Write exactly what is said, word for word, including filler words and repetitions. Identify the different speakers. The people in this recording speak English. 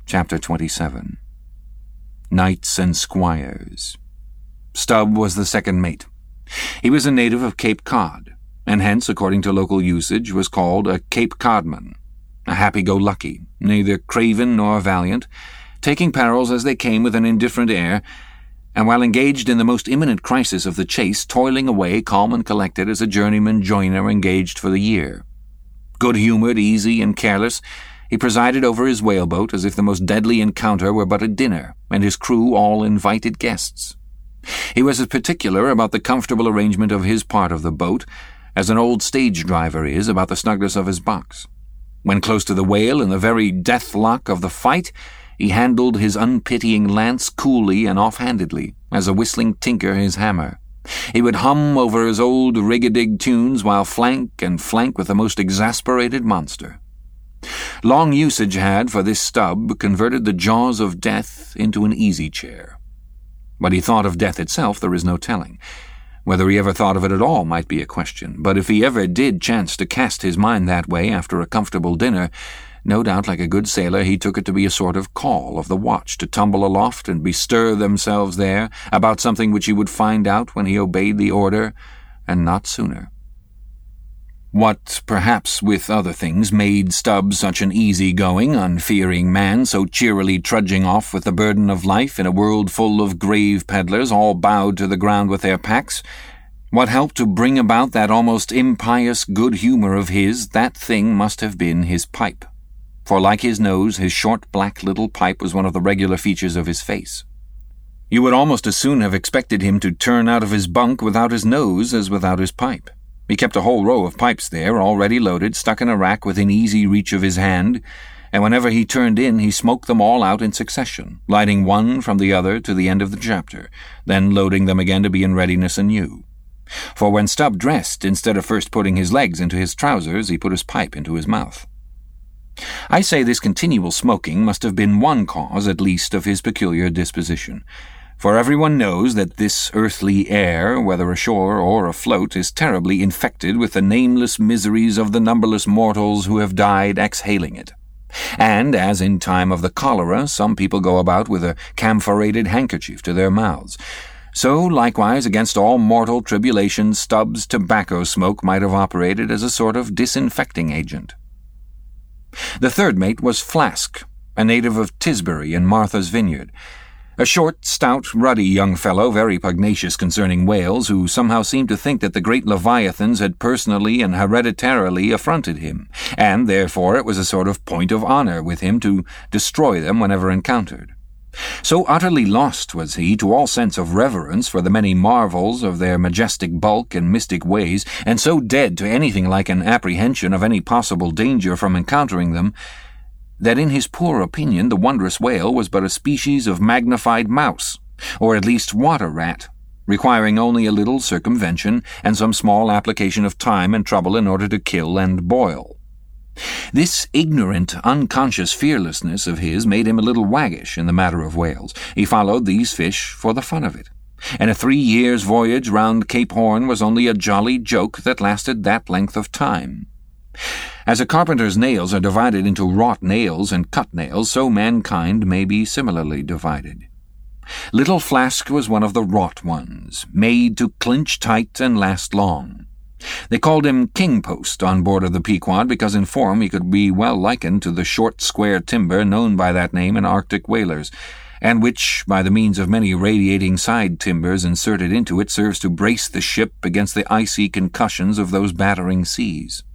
Speaker 1: Chapter twenty-seven. Knights and Squires. Stubb was the second mate. He was a native of Cape Cod, and hence, according to local usage, was called a Cape Codman, a happy-go-lucky, neither craven nor valiant, taking perils as they came with an indifferent air, and while engaged in the most imminent crisis of the chase, toiling away calm and collected as a journeyman joiner engaged for the year. Good-humoured, easy, and careless, he presided over his whaleboat as if the most deadly encounter were but a dinner, and his crew all invited guests. He was as particular about the comfortable arrangement of his part of the boat as an old stage driver is about the snugness of his box. When close to the whale, in the very death-lock of the fight, he handled his unpitying lance coolly and off-handedly, as a whistling tinker his hammer. He would hum over his old rig-a-dig tunes while flank and flank with the most exasperated monster. Long usage had, for this Stubb, converted the jaws of death into an easy chair. What he thought of death itself there is no telling. Whether he ever thought of it at all might be a question, but if he ever did chance to cast his mind that way after a comfortable dinner, no doubt like a good sailor he took it to be a sort of call of the watch to tumble aloft and bestir themselves there about something which he would find out when he obeyed the order, and not sooner. What, perhaps with other things, made Stubb such an easy-going, unfearing man, so cheerily trudging off with the burden of life in a world full of grave peddlers, all bowed to the ground with their packs? What helped to bring about that almost impious good humour of his, that thing must have been his pipe. For like his nose, his short black little pipe was one of the regular features of his face. You would almost as soon have expected him to turn out of his bunk without his nose as without his pipe. He kept a whole row of pipes there, already loaded, stuck in a rack within easy reach of his hand, and whenever he turned in he smoked them all out in succession, lighting one from the other to the end of the chapter, then loading them again to be in readiness anew. For when Stubb dressed, instead of first putting his legs into his trousers, he put his pipe into his mouth. I say this continual smoking must have been one cause, at least, of his peculiar disposition. For everyone knows that this earthly air, whether ashore or afloat, is terribly infected with the nameless miseries of the numberless mortals who have died exhaling it. And, as in time of the cholera, some people go about with a camphorated handkerchief to their mouths, so likewise against all mortal tribulations Stubb's tobacco smoke might have operated as a sort of disinfecting agent. The third mate was Flask, a native of Tisbury in Martha's Vineyard, a short, stout, ruddy young fellow, very pugnacious concerning whales, who somehow seemed to think that the great leviathans had personally and hereditarily affronted him, and therefore it was a sort of point of honour with him to destroy them whenever encountered. So utterly lost was he to all sense of reverence for the many marvels of their majestic bulk and mystic ways, and so dead to anything like an apprehension of any possible danger from encountering them, that in his poor opinion the wondrous whale was but a species of magnified mouse, or at least water-rat, requiring only a little circumvention and some small application of time and trouble in order to kill and boil. This ignorant, unconscious fearlessness of his made him a little waggish in the matter of whales. He followed these fish for the fun of it, and a three years' voyage round Cape Horn was only a jolly joke that lasted that length of time. As a carpenter's nails are divided into wrought nails and cut nails, so mankind may be similarly divided. Little Flask was one of the wrought ones, made to clinch tight and last long. They called him King Post on board of the Pequod because in form he could be well likened to the short square timber known by that name in Arctic whalers, and which, by the means of many radiating side timbers inserted into it, serves to brace the ship against the icy concussions of those battering seas.